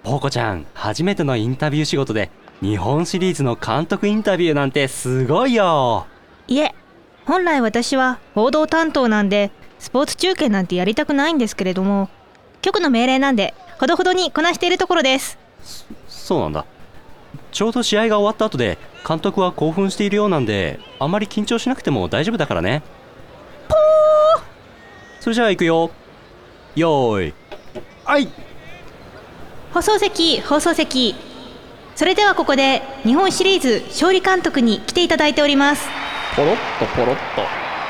ポコちゃん、初めてのインタビュー仕事で日本シリーズの監督インタビューなんてすごいよ。 いえ、本来私は報道担当なんでスポーツ中継なんてやりたくないんですけれども、局の命令なんでほどほどにこなしているところです。 そうなんだ。ちょうど試合が終わった後で監督は興奮しているようなんで、あまり緊張しなくても大丈夫だからね。ポー。それじゃあ行くよ。よーい、はい。 放送席。それではここで日本シリーズ勝利監督に来ていただいております。 ポロッとポロッと。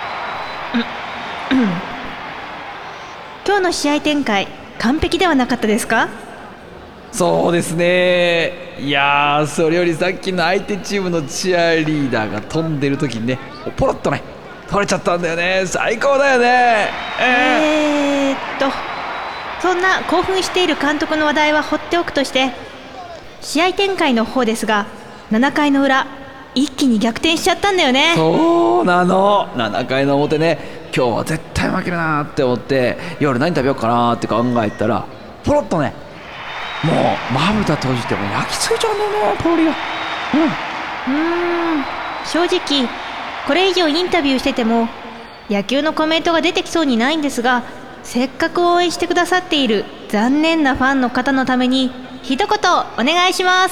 今日の試合展開完璧ではなかったですか？ そうですね。いやー、それよりさっきの相手チームのチアリーダーが飛んでる時にね、ポロッとね取れちゃったんだよね。最高だよね。 そんな興奮している監督の話題は放っておくとして、試合展開の方ですが、7回の裏一気に逆転しちゃったんだよね。 そうなの。7回の表ね、今日は絶対負けるなって思って夜何食べようかなって考えたら、ポロッとね、もうまぶた閉じても焼き付いちゃうんだよね、ポロリが。 正直これ以上インタビューしてても野球のコメントが出てきそうにないんですが、せっかく応援してくださっている残念なファンの方のために一言お願いします。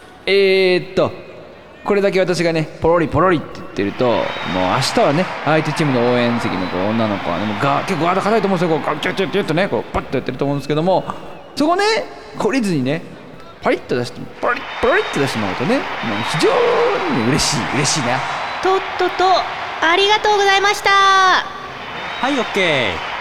これだけ私がねポロリポロリって言ってると、もう明日はね相手チームの応援席のこう女の子はね、もう結構ガード硬いと思うんですよ。こうキュッキュッキュッとね、こうパッとやってると思うんですけども、そこね懲りずにねパリッと出してポロリポロリって出してもらうとね、もう非常に嬉しいね。 とっととありがとうございました。 はい、オッケー。